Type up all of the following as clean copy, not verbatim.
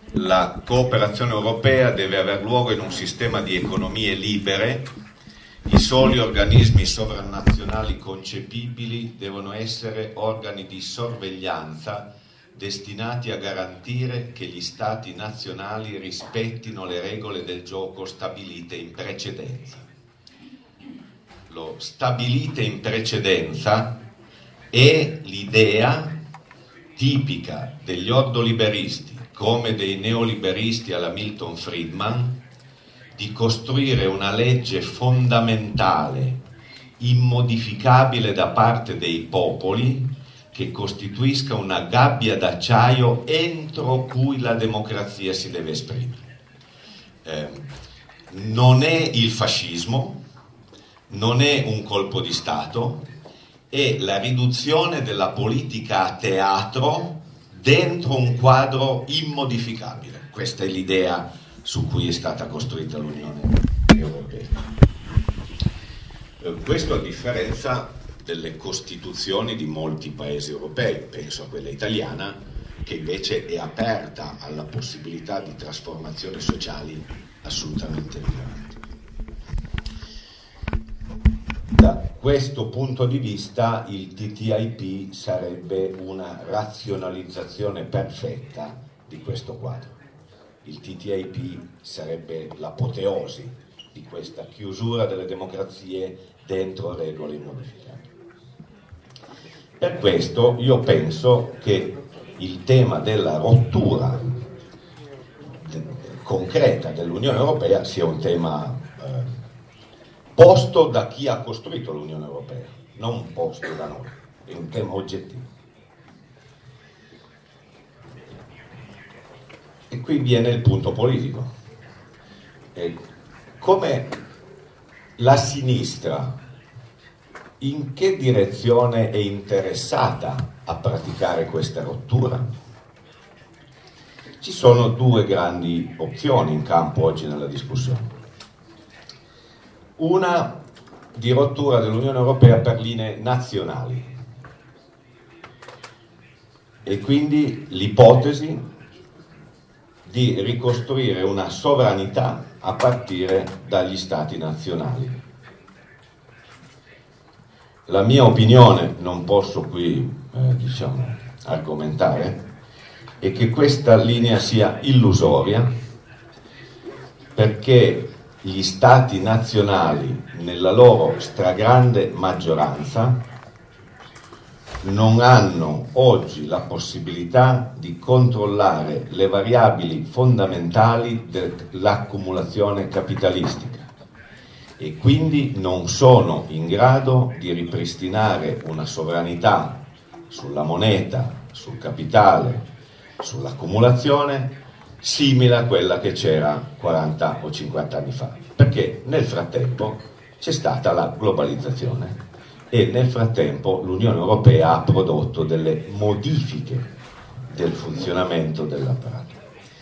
la cooperazione europea deve aver luogo in un sistema di economie libere. I soli organismi sovranazionali concepibili devono essere organi di sorveglianza destinati a garantire che gli Stati nazionali rispettino le regole del gioco stabilite in precedenza. Lo stabilite in precedenza è l'idea tipica degli ordoliberisti, come dei neoliberisti alla Milton Friedman, di costruire una legge fondamentale, immodificabile da parte dei popoli, che costituisca una gabbia d'acciaio entro cui la democrazia si deve esprimere. Non è il fascismo, non è un colpo di Stato, è la riduzione della politica a teatro dentro un quadro immodificabile. Questa è l'idea su cui è stata costruita l'Unione Europea. Questo a differenza delle costituzioni di molti paesi europei, penso a quella italiana, che invece è aperta alla possibilità di trasformazioni sociali assolutamente rilevanti. Da questo punto di vista il TTIP sarebbe una razionalizzazione perfetta di questo quadro. Il TTIP sarebbe l'apoteosi di questa chiusura delle democrazie dentro regole immodificabili. Per questo io penso che il tema della rottura concreta dell'Unione Europea sia un tema posto da chi ha costruito l'Unione Europea, non posto da noi, è un tema oggettivo. E qui viene il punto politico. Come la sinistra, in che direzione è interessata a praticare questa rottura? Ci sono due grandi opzioni in campo oggi nella discussione. Una di rottura dell'Unione Europea per linee nazionali e quindi l'ipotesi di ricostruire una sovranità a partire dagli Stati nazionali. La mia opinione, non posso qui argomentare, è che questa linea sia illusoria, perché gli Stati nazionali, nella loro stragrande maggioranza, non hanno oggi la possibilità di controllare le variabili fondamentali dell'accumulazione capitalistica e quindi non sono in grado di ripristinare una sovranità sulla moneta, sul capitale, sull'accumulazione simile a quella che c'era 40 o 50 anni fa, perché nel frattempo c'è stata la globalizzazione e nel frattempo l'Unione Europea ha prodotto delle modifiche del funzionamento dell'apparato.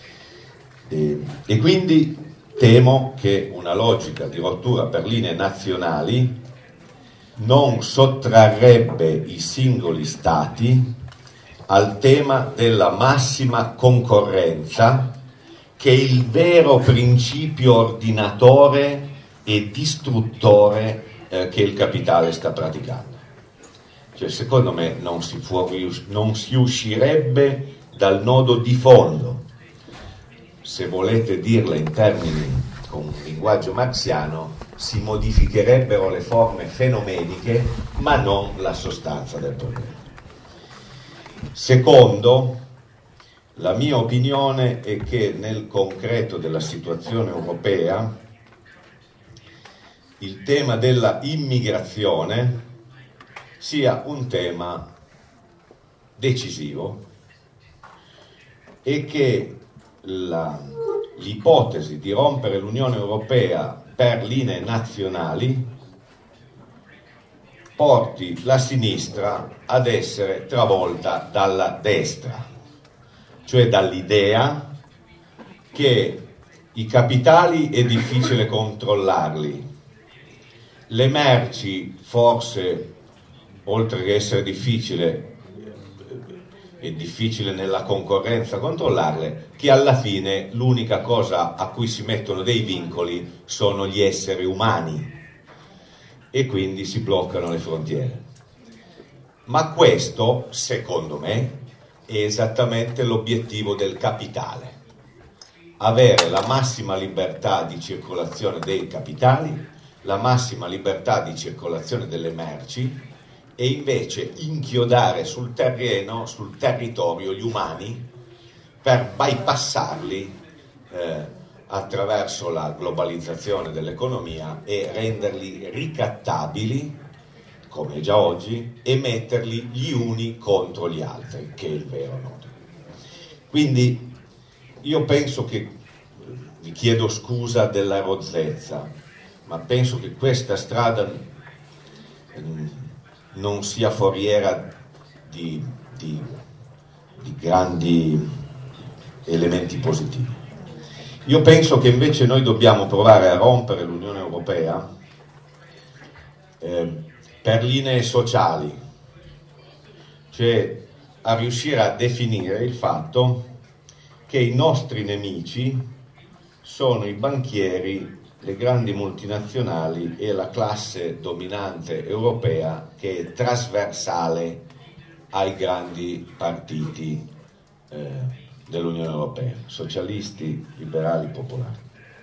E quindi temo che una logica di rottura per linee nazionali non sottrarrebbe i singoli Stati al tema della massima concorrenza, che è il vero principio ordinatore e distruttore che il capitale sta praticando. Cioè, secondo me non si uscirebbe dal nodo di fondo. Se volete dirla in termini con un linguaggio marxiano, si modificherebbero le forme fenomeniche ma non la sostanza del problema. Secondo, la mia opinione è che nel concreto della situazione europea il tema della immigrazione sia un tema decisivo e che l'ipotesi di rompere l'Unione Europea per linee nazionali porti la sinistra ad essere travolta dalla destra, cioè dall'idea che i capitali è difficile controllarli, le merci forse, oltre che essere difficile, è difficile nella concorrenza controllarle, che alla fine l'unica cosa a cui si mettono dei vincoli sono gli esseri umani e quindi si bloccano le frontiere. Ma questo, secondo me, è esattamente l'obiettivo del capitale: avere la massima libertà di circolazione dei capitali, la massima libertà di circolazione delle merci, e invece inchiodare sul terreno, sul territorio, gli umani per bypassarli attraverso la globalizzazione dell'economia e renderli ricattabili, come già oggi, e metterli gli uni contro gli altri, che è il vero nodo. Quindi io penso che, vi chiedo scusa della rozzezza, ma penso che questa strada non sia foriera di grandi elementi positivi. Io penso che invece noi dobbiamo provare a rompere l'Unione Europea per linee sociali, cioè a riuscire a definire il fatto che i nostri nemici sono i banchieri, le grandi multinazionali e la classe dominante europea, che è trasversale ai grandi partiti dell'Unione Europea, socialisti, liberali, popolari.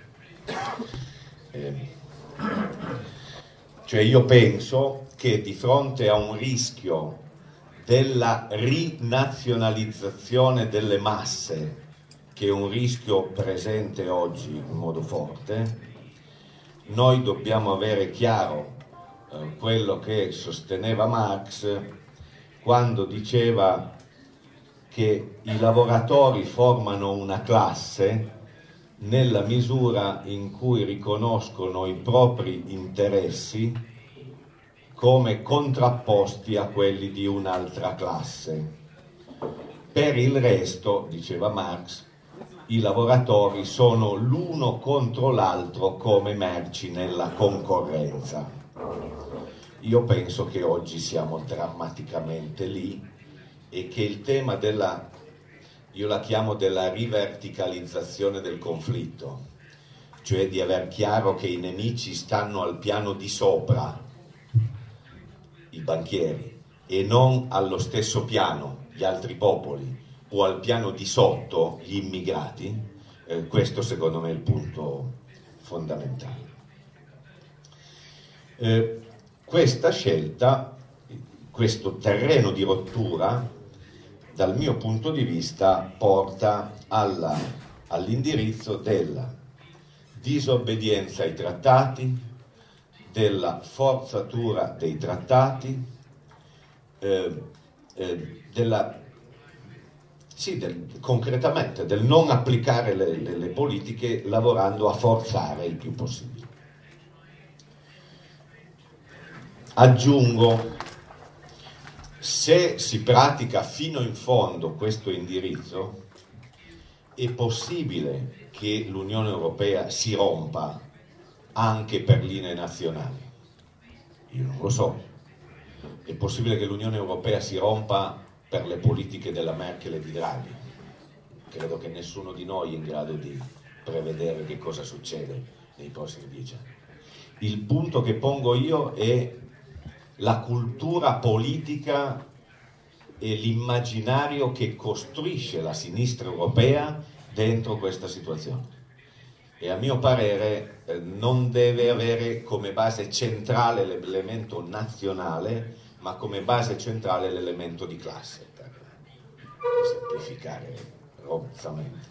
Cioè io penso che di fronte a un rischio della rinazionalizzazione delle masse, che è un rischio presente oggi in modo forte, noi dobbiamo avere chiaro quello che sosteneva Marx quando diceva che i lavoratori formano una classe nella misura in cui riconoscono i propri interessi come contrapposti a quelli di un'altra classe. Per il resto, diceva Marx, i lavoratori sono l'uno contro l'altro come merci nella concorrenza. Io penso che oggi siamo drammaticamente lì e che il tema della, io la chiamo della riverticalizzazione del conflitto, cioè di aver chiaro che i nemici stanno al piano di sopra, i banchieri, e non allo stesso piano gli altri popoli o al piano di sotto gli immigrati, questo secondo me è il punto fondamentale. Questa scelta, questo terreno di rottura, dal mio punto di vista porta all'indirizzo della disobbedienza ai trattati, della forzatura dei trattati, concretamente del non applicare le politiche lavorando a forzare il più possibile. Aggiungo, se si pratica fino in fondo questo indirizzo, è possibile che l'Unione Europea si rompa anche per linee nazionali. Io non lo so. È possibile che l'Unione Europea si rompa per le politiche della Merkel e di Draghi. Credo che nessuno di noi è in grado di prevedere che cosa succede nei prossimi 10 anni. Il punto che pongo io è la cultura politica e l'immaginario che costruisce la sinistra europea dentro questa situazione. E a mio parere non deve avere come base centrale l'elemento nazionale, ma come base centrale l'elemento di classe, per semplificare rozzamente.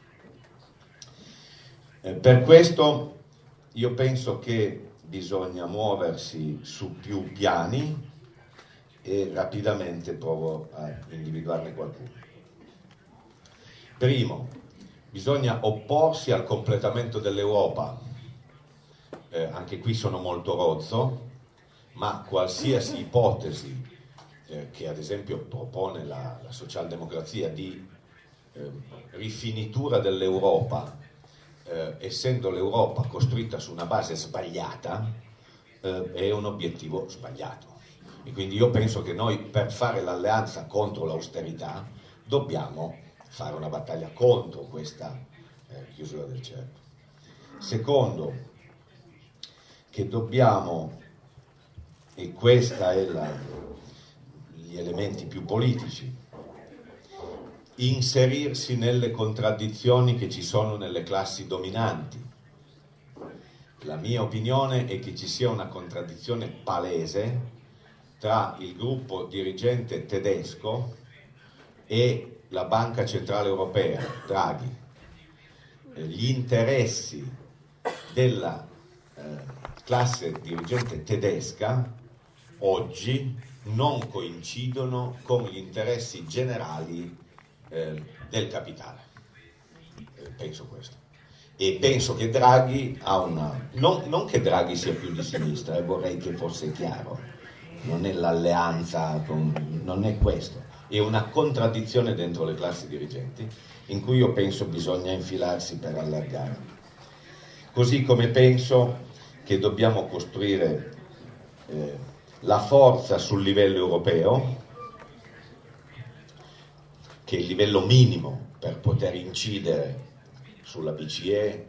Per questo io penso che bisogna muoversi su più piani e rapidamente provo a individuarne qualcuno. Primo, bisogna opporsi al completamento dell'Europa. Anche qui sono molto rozzo, ma qualsiasi ipotesi che ad esempio propone la socialdemocrazia di rifinitura dell'Europa, essendo l'Europa costruita su una base sbagliata, è un obiettivo sbagliato. E quindi io penso che noi, per fare l'alleanza contro l'austerità, dobbiamo fare una battaglia contro questa chiusura del cerchio. Secondo, che dobbiamo, e questi sono gli elementi più politici, inserirsi nelle contraddizioni che ci sono nelle classi dominanti. La mia opinione è che ci sia una contraddizione palese tra il gruppo dirigente tedesco e la Banca Centrale Europea, Draghi. Gli interessi della classe dirigente tedesca oggi non coincidono con gli interessi generali del capitale. Penso questo. E penso che Draghi ha una... Non che Draghi sia più di sinistra, vorrei che fosse chiaro, non è l'alleanza, non è questo, è una contraddizione dentro le classi dirigenti in cui io penso bisogna infilarsi per allargare. Così come penso che dobbiamo costruire la forza sul livello europeo, che è il livello minimo per poter incidere sulla BCE,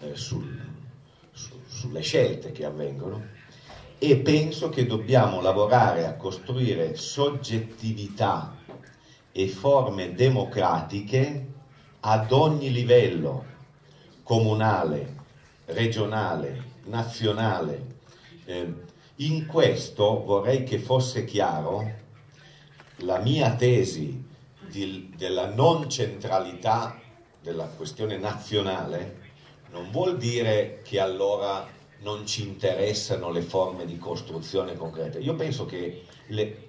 sulle scelte che avvengono, e penso che dobbiamo lavorare a costruire soggettività e forme democratiche ad ogni livello, comunale, regionale, nazionale. In questo vorrei che fosse chiaro la mia tesi della non centralità della questione nazionale. Non vuol dire che allora non ci interessano le forme di costruzione concrete. Io penso che le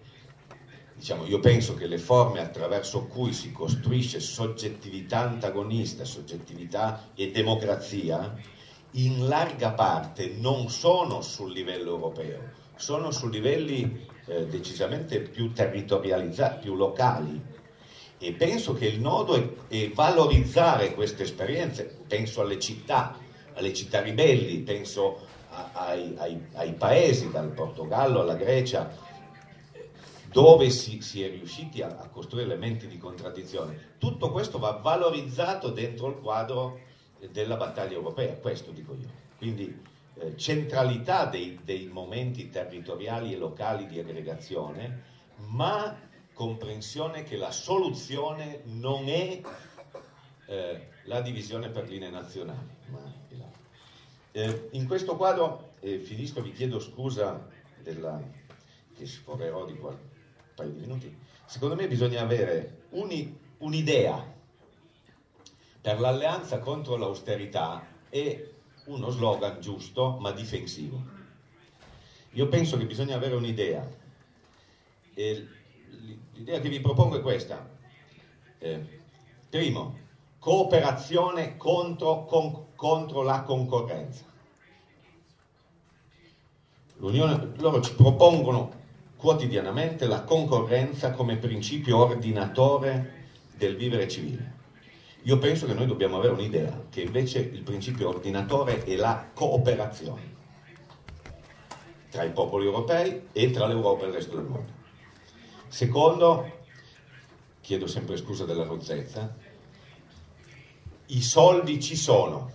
forme attraverso cui si costruisce soggettività antagonista, soggettività e democrazia, in larga parte non sono sul livello europeo, sono su livelli decisamente più territorializzati, più locali. E penso che il nodo è valorizzare queste esperienze. Penso alle città ribelli, penso ai paesi, dal Portogallo alla Grecia, dove si è riusciti a costruire elementi di contraddizione. Tutto questo va valorizzato dentro il quadro della battaglia europea, questo dico io. Quindi centralità dei momenti territoriali e locali di aggregazione, ma comprensione che la soluzione non è la divisione per linee nazionali. In questo quadro, finisco, vi chiedo scusa che sforerò di un paio di minuti. Secondo me bisogna avere un'idea per l'alleanza contro l'austerità e uno slogan giusto ma difensivo. Io penso che bisogna avere un'idea. L'idea che vi propongo è questa. Primo, cooperazione contro la concorrenza. Loro ci propongono quotidianamente la concorrenza come principio ordinatore del vivere civile. Io penso che noi dobbiamo avere un'idea, che invece il principio ordinatore è la cooperazione tra i popoli europei e tra l'Europa e il resto del mondo. Secondo, chiedo sempre scusa della rozzezza, i soldi ci sono,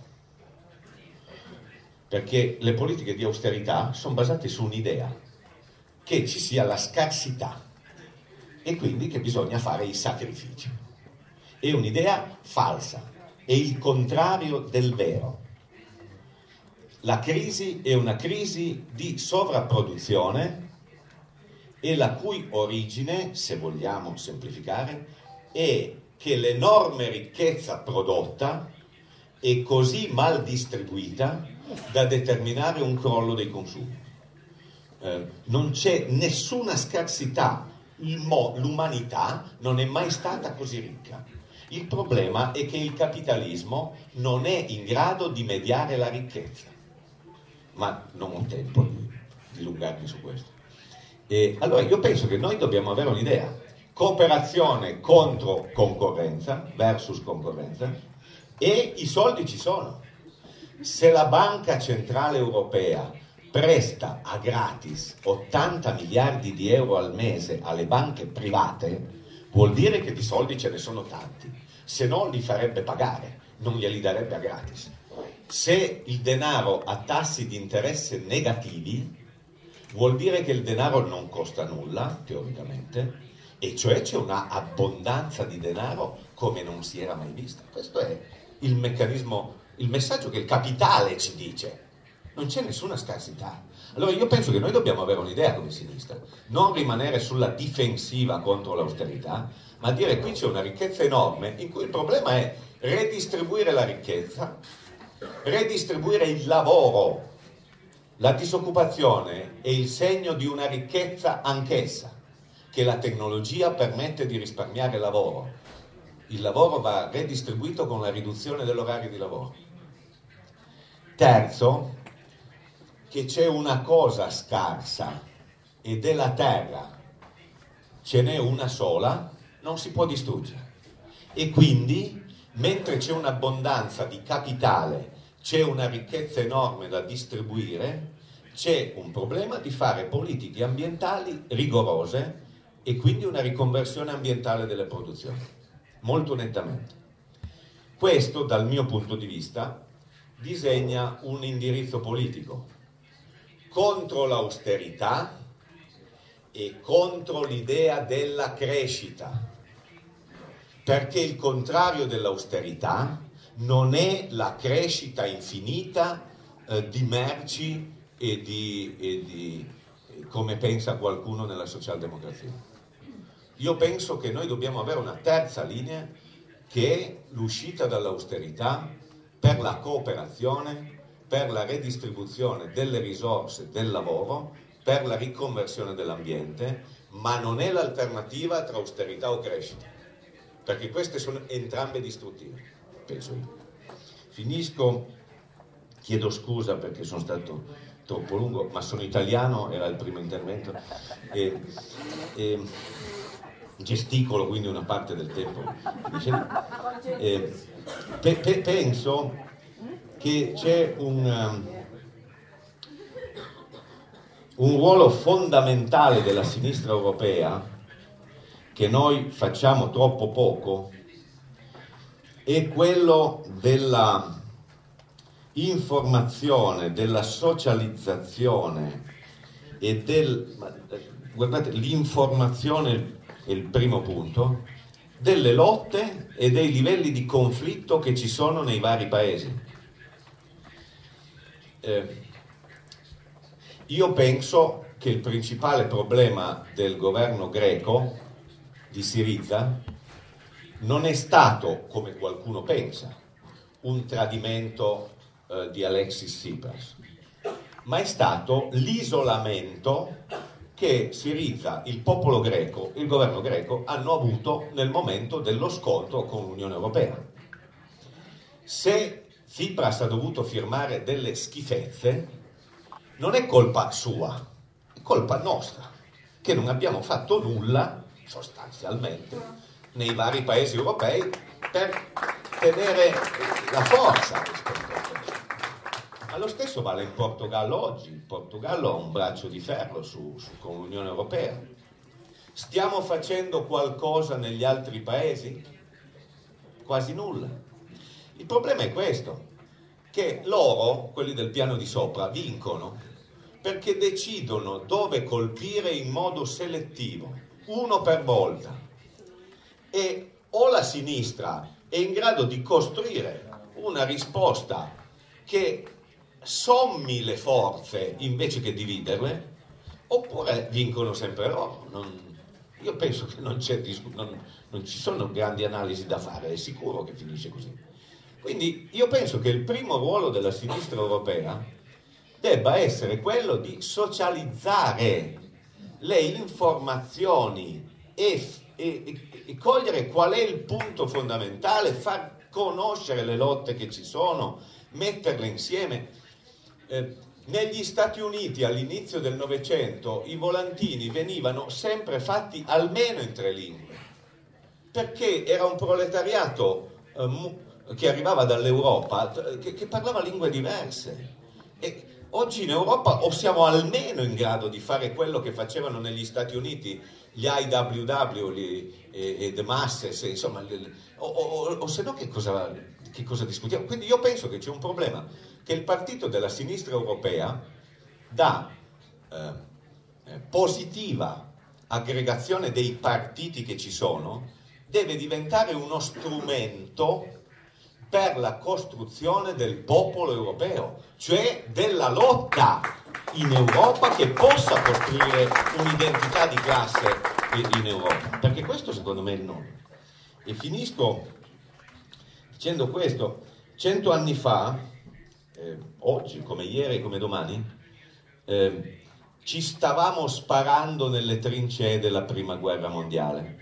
perché le politiche di austerità sono basate su un'idea, che ci sia la scarsità e quindi che bisogna fare i sacrifici. È un'idea falsa, è il contrario del vero. La crisi è una crisi di sovrapproduzione e la cui origine, se vogliamo semplificare, è che l'enorme ricchezza prodotta è così mal distribuita da determinare un crollo dei consumi. Non c'è nessuna scarsità, l'umanità non è mai stata così ricca. Il problema è che il capitalismo non è in grado di mediare la ricchezza, ma non ho tempo di dilungarmi su questo. Allora io penso che noi dobbiamo avere un'idea: cooperazione contro concorrenza, versus concorrenza, e i soldi ci sono. Se la Banca Centrale Europea presta a gratis 80 miliardi di euro al mese alle banche private, vuol dire che di soldi ce ne sono tanti, se no li farebbe pagare, non glieli darebbe a gratis. Se il denaro ha tassi di interesse negativi, vuol dire che il denaro non costa nulla, teoricamente, e cioè c'è una abbondanza di denaro come non si era mai vista. Questo è il meccanismo, il messaggio che il capitale ci dice. Non c'è nessuna scarsità. Allora io penso che noi dobbiamo avere un'idea come sinistra, non rimanere sulla difensiva contro l'austerità, ma dire qui c'è una ricchezza enorme in cui il problema è redistribuire la ricchezza, redistribuire il lavoro. La disoccupazione è il segno di una ricchezza anch'essa, che la tecnologia permette di risparmiare lavoro. Il lavoro va redistribuito con la riduzione dell'orario di lavoro. Terzo, che c'è una cosa scarsa ed è la terra. Ce n'è una sola, non si può distruggere. E quindi, mentre c'è un'abbondanza di capitale, c'è una ricchezza enorme da distribuire, c'è un problema di fare politiche ambientali rigorose e quindi una riconversione ambientale delle produzioni, molto nettamente. Questo, dal mio punto di vista, disegna un indirizzo politico contro l'austerità e contro l'idea della crescita, perché il contrario dell'austerità non è la crescita infinita di merci e come pensa qualcuno nella socialdemocrazia. Io penso che noi dobbiamo avere una terza linea, che è l'uscita dall'austerità per la cooperazione, per la redistribuzione delle risorse del lavoro, per la riconversione dell'ambiente, ma non è l'alternativa tra austerità o crescita, perché queste sono entrambe distruttive, penso io. Finisco, chiedo scusa perché sono stato troppo lungo, ma sono italiano, era il primo intervento, e gesticolo quindi una parte del tempo. Penso che c'è un ruolo fondamentale della sinistra europea che noi facciamo troppo poco, è quello della informazione, della socializzazione e guardate, l'informazione è il primo punto, delle lotte e dei livelli di conflitto che ci sono nei vari paesi. Io penso che il principale problema del governo greco di Syriza non è stato, come qualcuno pensa, un tradimento di Alexis Tsipras, ma è stato l'isolamento che Syriza, il popolo greco, il governo greco hanno avuto nel momento dello scontro con l'Unione Europea. Se Tsipras ha dovuto firmare delle schifezze, non è colpa sua, è colpa nostra, che non abbiamo fatto nulla, sostanzialmente, nei vari paesi europei per tenere la forza rispetto a questo. Ma lo stesso vale in Portogallo oggi. Il Portogallo ha un braccio di ferro con l'Unione Europea. Stiamo facendo qualcosa negli altri paesi? Quasi nulla. Il problema è questo, che loro, quelli del piano di sopra, vincono perché decidono dove colpire in modo selettivo, uno per volta. E o la sinistra è in grado di costruire una risposta che sommi le forze invece che dividerle, oppure vincono sempre loro. Io penso che non ci sono grandi analisi da fare, è sicuro che finisce così. Quindi io penso che il primo ruolo della sinistra europea debba essere quello di socializzare le informazioni e cogliere qual è il punto fondamentale, far conoscere le lotte che ci sono, metterle insieme. Negli Stati Uniti all'inizio del Novecento i volantini venivano sempre fatti almeno in 3 lingue, perché era un proletariato che arrivava dall'Europa che parlava lingue diverse, e Oggi in Europa o siamo almeno in grado di fare quello che facevano negli Stati Uniti gli IWW e The Masses, insomma, o se no che cosa discutiamo? Quindi io penso che c'è un problema, che il partito della sinistra europea dà positiva aggregazione dei partiti che ci sono, deve diventare uno strumento per la costruzione del popolo europeo, cioè della lotta in Europa che possa costruire un'identità di classe in Europa, perché questo secondo me è il nodo. E finisco dicendo questo: 100 anni fa, oggi come ieri come domani, ci stavamo sparando nelle trincee della prima guerra mondiale.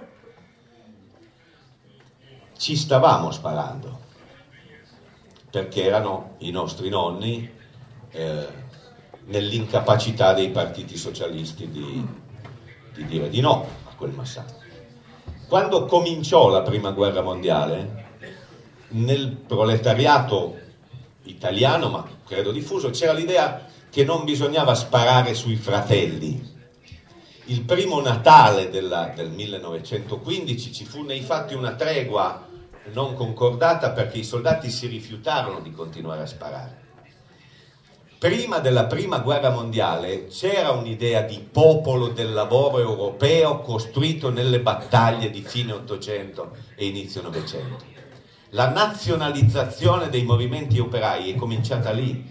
Ci stavamo sparando perché erano i nostri nonni nell'incapacità dei partiti socialisti di dire di no a quel massacro. Quando cominciò la prima guerra mondiale, nel proletariato italiano, ma credo diffuso, c'era l'idea che non bisognava sparare sui fratelli. Il primo Natale del 1915 ci fu nei fatti una tregua non concordata perché i soldati si rifiutarono di continuare a sparare. Prima della prima guerra mondiale c'era un'idea di popolo del lavoro europeo costruito nelle battaglie di fine Ottocento e inizio Novecento. La nazionalizzazione dei movimenti operai è cominciata lì.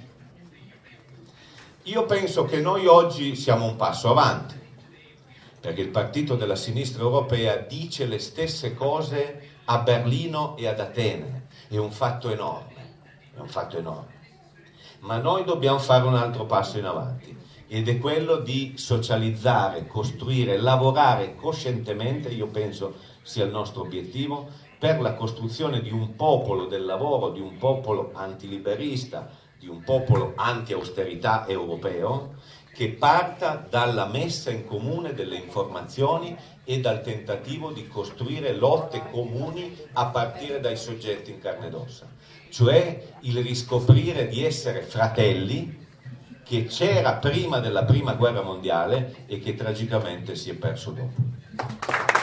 Io penso che noi oggi siamo un passo avanti, perché il partito della sinistra europea dice le stesse cose a Berlino e ad Atene. È un fatto enorme, è un fatto enorme. Ma noi dobbiamo fare un altro passo in avanti, ed è quello di socializzare, costruire, lavorare coscientemente, io penso sia il nostro obiettivo, per la costruzione di un popolo del lavoro, di un popolo antiliberista, di un popolo anti-austerità europeo, che parta dalla messa in comune delle informazioni e dal tentativo di costruire lotte comuni a partire dai soggetti in carne ed ossa, cioè il riscoprire di essere fratelli, che c'era prima della prima guerra mondiale e che tragicamente si è perso dopo.